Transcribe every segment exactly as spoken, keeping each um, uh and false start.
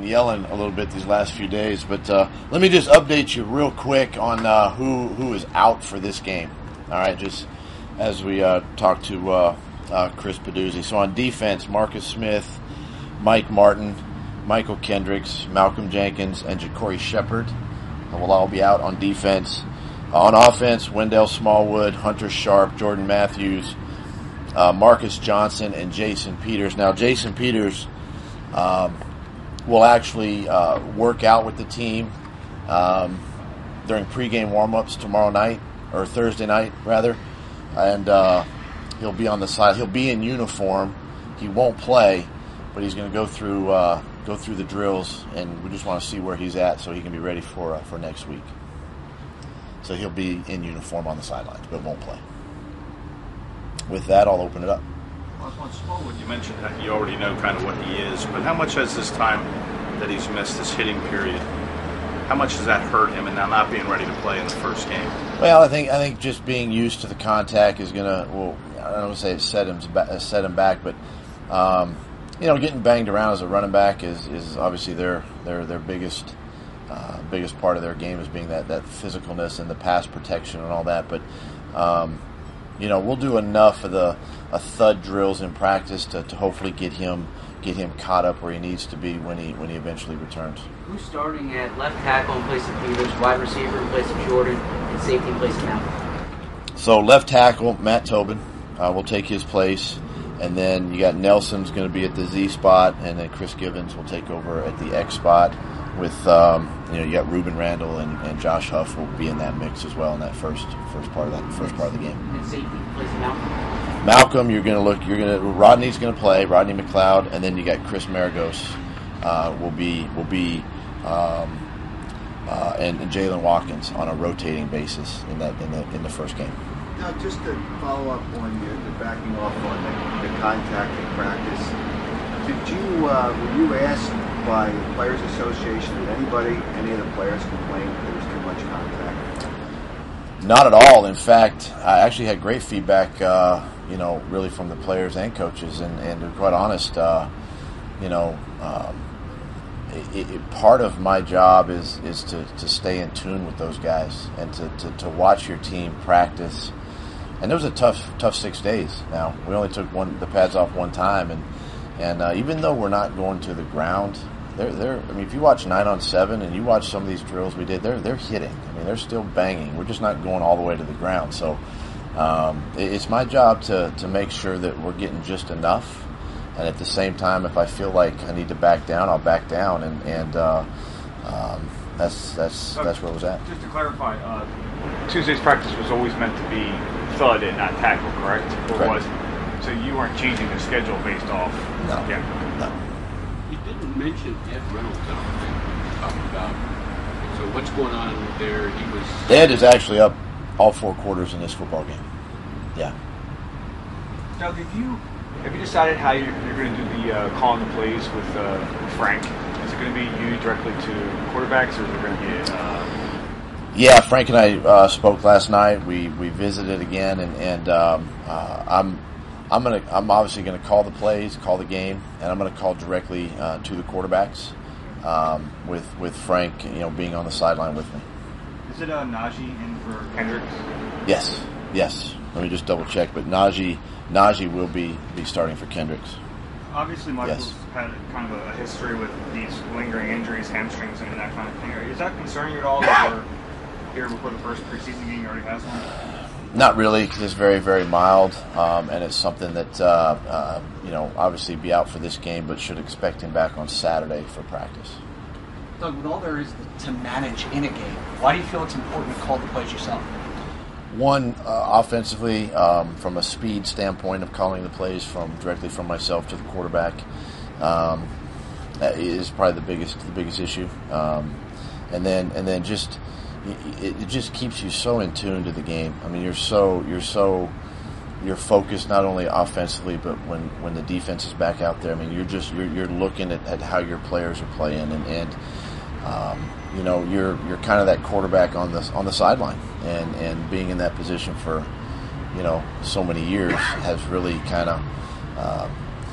yelling a little bit these last few days, but uh, let me just update you real quick on uh, who who is out for this game. All right, just as we uh, talk to uh, uh, Chris Peduzzi. So on defense, Marcus Smith, Mike Martin, Michael Kendricks, Malcolm Jenkins, and Ja'Cory Shepard will all be out on defense. Uh, on offense, Wendell Smallwood, Hunter Sharp, Jordan Matthews, uh, Marcus Johnson, and Jason Peters. Now, Jason Peters um, will actually uh, work out with the team um, during pregame warm-ups tomorrow night, or Thursday night, rather. And uh, he'll be on the side. He'll be in uniform. He won't play, but he's going to go through uh, go through the drills, and we just want to see where he's at so he can be ready for uh, for next week. So he'll be in uniform on the sidelines, but won't play. With that, I'll open it up. On Smallwood, you mentioned that you already know kind of what he is, but how much has this time that he's missed, this hitting period, how much does that hurt him and now not being ready to play in the first game? Well, I think I think just being used to the contact is going to, well, I don't want to say it set him, set him back, but, um, you know, getting banged around as a running back is, is obviously their their their biggest uh, biggest part of their game is being that, that physicalness and the pass protection and all that. But, um, you know, we'll do enough of the uh, thud drills in practice to, to hopefully get him get him caught up where he needs to be when he when he eventually returns. Who's starting at left tackle in place of Peters, wide receiver in place of Jordan, and safety in place of Malcolm? So left tackle, Matt Tobin uh, will take his place. And then you got Nelson's going to be at the Z spot, and then Chris Givens will take over at the X spot. With um, you know, you got Ruben Randall and, and Josh Huff will be in that mix as well in that first first part of that first part of the game. And safety in place of Malcolm. Malcolm, you're going to look. You're going to Rodney's going to play. Rodney McLeod, and then you got Chris Maragos uh, will be will be um, uh, and, and Jalen Watkins on a rotating basis in that in the in the first game. Now, just to follow up on your, the backing off on the, the contact in practice, did you, uh, were you asked by the Players Association, did anybody, any of the players complain that there was too much contact? Not at all. In fact, I actually had great feedback, uh, you know, really from the players and coaches, and, and to be quite honest, uh, you know, um, It, it, part of my job is is to, to stay in tune with those guys and to, to, to watch your team practice. And it was a tough tough six days. Now we only took one the pads off one time, and and uh, even though we're not going to the ground, they're they're. I mean, if you watch nine on seven and you watch some of these drills we did, they're they're hitting. I mean, they're still banging. We're just not going all the way to the ground. So um, it, it's my job to to make sure that we're getting just enough. And at the same time, if I feel like I need to back down, I'll back down, and and uh, um, that's that's that's where it was at. Just to clarify, uh, Tuesday's practice was always meant to be thud and not tackle, correct? Or correct. was it? So you weren't changing the schedule based off? No. Yeah. No. You didn't mention Ed Reynolds, I don't think, talking about. So what's going on there? He was. Ed is actually up all four quarters in this football game. Yeah. Doug, have you have you decided how you're, you're going to do the uh, calling the plays with, uh, with Frank? Is it going to be you directly to quarterbacks, or is it going to be? Uh... Yeah, Frank and I uh, spoke last night. We we visited again, and and um, uh, I'm I'm gonna I'm obviously going to call the plays, call the game, and I'm going to call directly uh, to the quarterbacks. Um, with with Frank, you know, being on the sideline with me. Is it uh, Najee in for Kendricks? Yes, yes. Let me just double check, but Najee Najee will be, be starting for Kendricks. Obviously, Michael's yes. had kind of a history with these lingering injuries, hamstrings, and that kind of thing. Is that concerning you at all that we're here before the first preseason game? He already has one? Not really, because it's very, very mild, um, and it's something that, uh, uh, you know, obviously be out for this game, but should expect him back on Saturday for practice. Doug, with all there is to manage in a game, why do you feel it's important to call the plays yourself? One, uh, offensively, um, from a speed standpoint of calling the plays from directly from myself to the quarterback, um, is probably the biggest the biggest issue. Um, and then and then just it, it just keeps you so in tune to the game. I mean, you're so you're so you're focused not only offensively, but when, when the defense is back out there. I mean, you're just you're you're looking at, at how your players are playing, and and um, you know you're you're kind of that quarterback on the on the sideline, and, and being in that position for you know so many years has really kind of uh,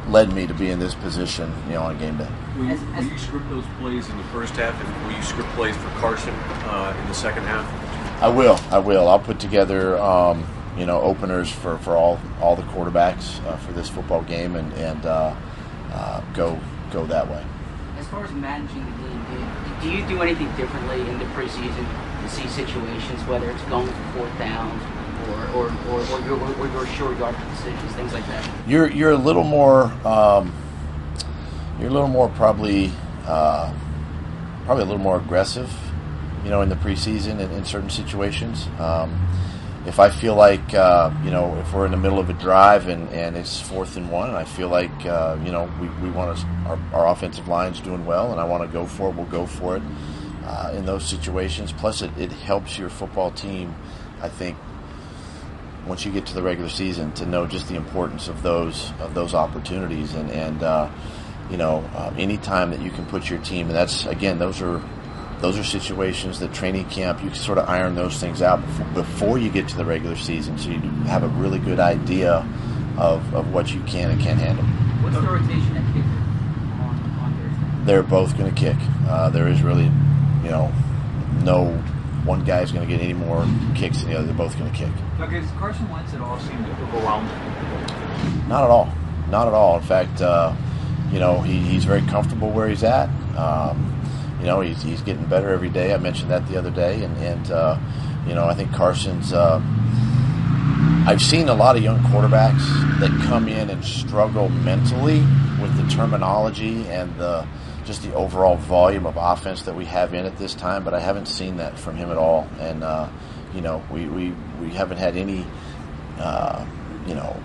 led me to be in this position, you know, on game day. Will you, As- as- will you script those plays in the first half, and will you script plays for Carson uh, in the second half? I will. I will. I'll put together, um, you know, openers for, for all all the quarterbacks uh, for this football game, and and uh, uh, go go that way. As far as managing the game, do, do you do anything differently in the preseason to see situations, whether it's going for fourth downs or or, or, or, your, or your short yard decisions, things like that? You're you're a little more um, you're a little more probably uh, probably a little more aggressive, you know, in the preseason in, in certain situations. Um, if I feel like uh, you know, if we're in the middle of a drive and, and it's fourth and one, and I feel like uh, you know we, we want to our, our offensive line's doing well, and I want to go for it, we'll go for it uh, in those situations. Plus, it, it helps your football team, I think, once you get to the regular season, to know just the importance of those of those opportunities, and and uh, you know uh, any time that you can put your team, and that's again those are those are situations that training camp you can sort of iron those things out before, before you get to the regular season, so you have a really good idea of, of what you can and can't handle. What's the rotation at kicker on, on Thursday? They're both going to kick. Uh, there is really, you know, no one guy's going to get any more kicks than the other. They're both going to kick. Okay, does Carson Wentz at all seem overwhelmed? Not at all. Not at all. In fact, uh, you know, he, he's very comfortable where he's at. Um, you know, he's he's getting better every day. I mentioned that the other day, and and uh, you know, I think Carson's. Uh, I've seen a lot of young quarterbacks that come in and struggle mentally with the terminology and the just the overall volume of offense that we have in at this time, but I haven't seen that from him at all. And uh, you know, we, we, we haven't had any uh, you know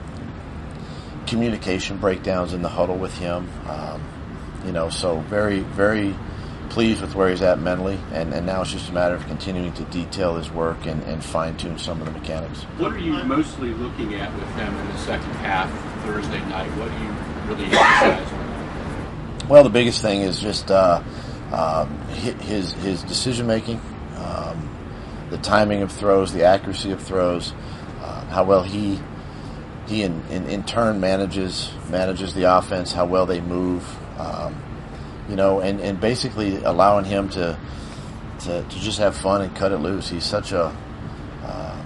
communication breakdowns in the huddle with him. Um, you know, so very very pleased with where he's at mentally, and, and now it's just a matter of continuing to detail his work and, and fine tune some of the mechanics. What are you mostly looking at with him in the second half Thursday night? What do you really emphasize on? Well, the biggest thing is just uh, um, his his decision making, um, the timing of throws, the accuracy of throws, uh, how well he he in, in, in turn manages manages the offense, how well they move, um, you know, and, and basically allowing him to, to to just have fun and cut it loose. He's such a uh,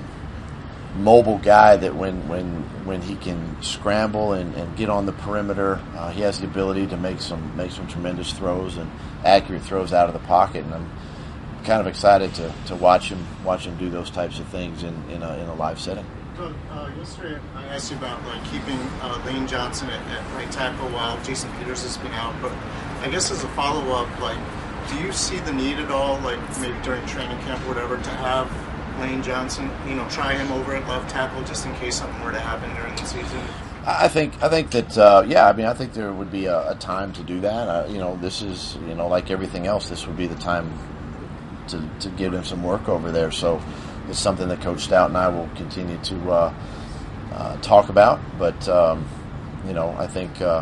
mobile guy that when when when he can scramble and, and get on the perimeter, uh, he has the ability to make some make some tremendous throws and accurate throws out of the pocket. And I'm kind of excited to, to watch him watch him do those types of things in, in a in a live setting. So, uh, yesterday I asked you about like keeping uh, Lane Johnson at, at right tackle while Jason Peters has been out, but I guess as a follow up, like, do you see the need at all, like maybe during training camp or whatever, to have Lane Johnson, you know, try him over at left tackle just in case something were to happen during the season? I think I think that uh, yeah, I mean I think there would be a, a time to do that. Uh, you know, this is you know like everything else, this would be the time to to give him some work over there. So it's something that Coach Stout and I will continue to uh, uh, talk about. But um, you know, I think uh,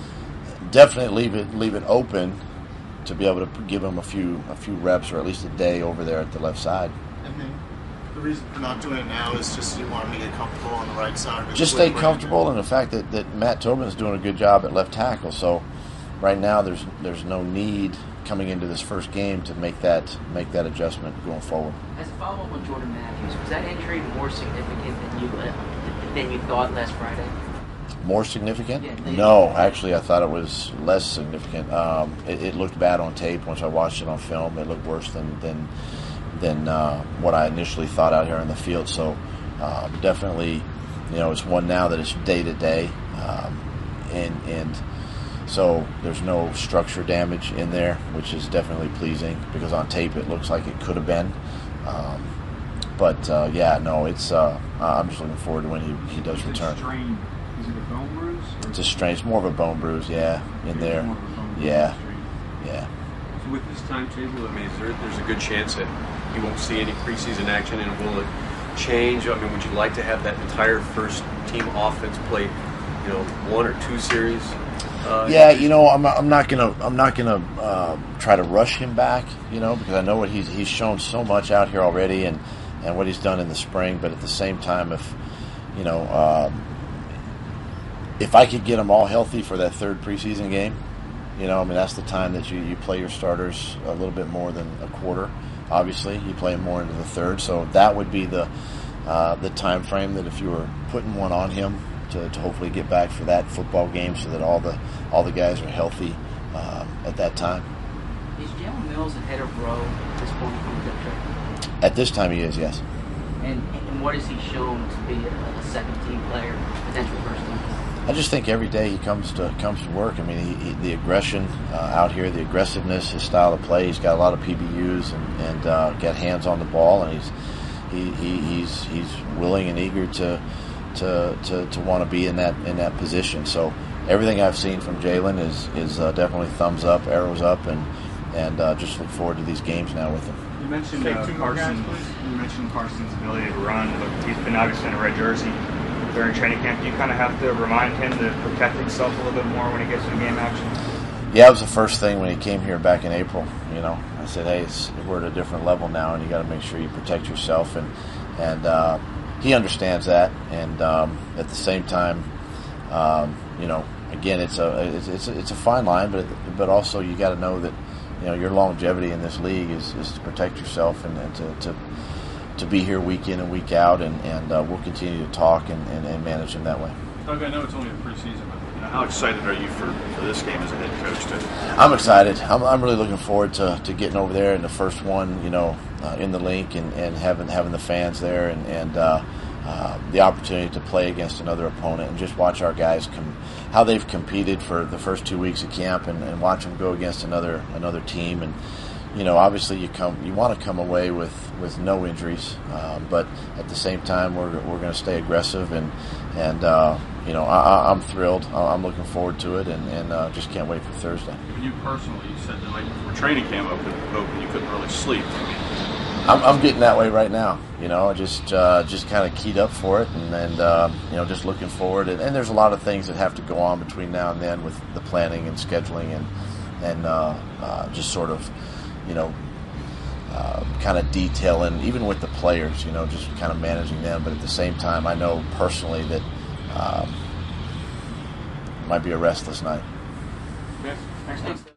definitely leave it leave it open to be able to give him a few a few reps or at least a day over there at the left side. And then the reason for not doing it now is just you want him to get comfortable on the right side. Of Just stay comfortable, and the fact that, that Matt Tobin is doing a good job at left tackle. So right now there's there's no need coming into this first game to make that make that adjustment going forward. As a follow-up on Jordan Matthews, was that injury more significant than you than you thought last Friday? More significant? Yeah, they- No, actually, I thought it was less significant. Um, it, it looked bad on tape. Once I watched it on film, it looked worse than than than uh, what I initially thought out here in the field. So uh, definitely, you know, it's one now that it's day to day, um, and and so there's no structure damage in there, which is definitely pleasing because on tape it looks like it could have been. Um, but uh, yeah, no, it's. Uh, I'm just looking forward to when he, he does Is it return. strain? Is it a bone bruise? Or It's a strain. It's more of a bone bruise, yeah, in It's there. more of a bone bruise Yeah, strain. yeah. So with this timetable, I mean, is there, there's a good chance that you won't see any preseason action, and will it change? I mean, would you like to have that entire first team offense play, you know, one or two series? Uh, Yeah, you know, I'm not, I'm not gonna I'm not gonna uh, try to rush him back, you know, because I know what he's he's shown so much out here already, and, and what he's done in the spring. But at the same time, if you know, um, if I could get them all healthy for that third preseason game, you know, I mean, that's the time that you, you play your starters a little bit more than a quarter. Obviously, you play them more into the third, so that would be the uh, the time frame that if you were putting one on him to, to hopefully get back for that football game, so that all the all the guys are healthy um, at that time. Is Jalen Mills ahead of Rowe at this point on the depth chart? At this time, he is, yes. And, and what has he shown to be a, a second team player, potential first team? I just think every day he comes to comes to work. I mean, he, he, the aggression uh, out here, the aggressiveness, his style of play. He's got a lot of P B Us and, and uh, got hands on the ball, and he's he, he he's he's willing and eager to to to, to want to be in that in that position. So everything I've seen from Jalen is is uh, definitely thumbs up, arrows up, and and uh, just look forward to these games now with him. You mentioned uh, Carson. You mentioned Carson's ability to run, but he's been obviously in a red jersey during training camp. Do you kind of have to remind him to protect himself a little bit more when he gets into game action? Yeah, it was the first thing when he came here back in April. You know, I said, "Hey, it's, we're at a different level now, and you got to make sure you protect yourself." And and uh, he understands that. And um, at the same time, um, you know, again, it's a it's it's a, it's a fine line, but but also you got to know that you know your longevity in this league is, is to protect yourself and, and to. to to be here week in and week out, and, and uh, we'll continue to talk and, and, and manage them that way. Doug, I know it's only the preseason, but you know, how excited are you for, for this game as a head coach? To... I'm excited. I'm, I'm really looking forward to, to getting over there in the first one, you know, uh, in the link and, and having having the fans there and, and uh, uh, the opportunity to play against another opponent and just watch our guys com- how they've competed for the first two weeks of camp and, and watch them go against another another team. And you know, obviously you come, you want to come away with, with no injuries, um, but at the same time we're we're going to stay aggressive and and uh, you know I, I'm thrilled. I'm looking forward to it, and, and uh, just can't wait for Thursday. You personally, you said that like before training camp open, open you couldn't really sleep. I mean, I'm, I'm getting that way right now. You know, I just uh, just kind of keyed up for it, and, and uh, you know, just looking forward. And, and there's a lot of things that have to go on between now and then with the planning and scheduling and and uh, uh, just sort of. You know, uh, kind of detailing, even with the players, you know, just kind of managing them. But at the same time, I know personally that um, it might be a restless night. Yes. Thanks,